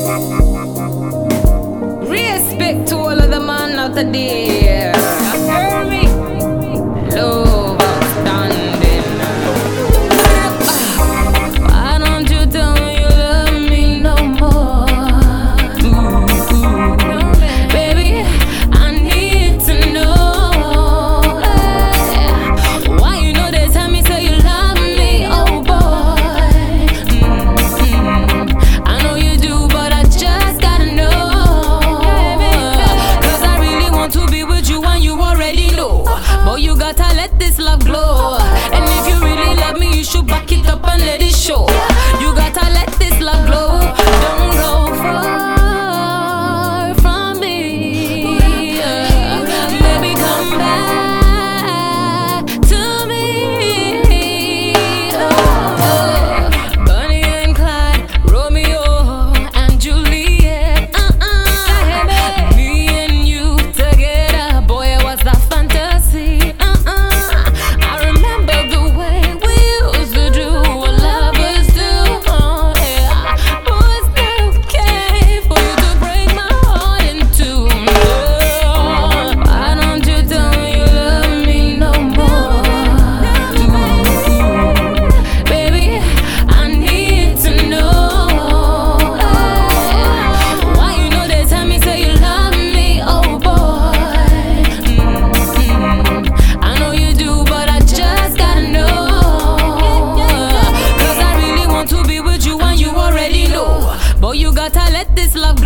Respect to all of the man out there. You hear me? Love outstanding. Why don't you tell me you love me no more? Baby, I need to know. Why you know they tell me say you love me, oh boy. I know you do, but I just gotta know. Cause I really want to be with you and you already know. But you gotta let this love glow. And if you really love me, you should back it up and let it show. You gotta let this love glow. Don't go far from me. Baby, come back to me. Bonnie and Clyde, Romeo and Juliet. Me and you together, boy, it was a fantasy. I remember the way we used to do what lovers do. But it's not okay for you to break my heart in two. Why don't you tell me you love me no more? Baby, I need to know. Why you know they tell me say you love me, oh boy. I know you do, but I just gotta know. Cause I really want to be with you and you already know. But you gotta let this love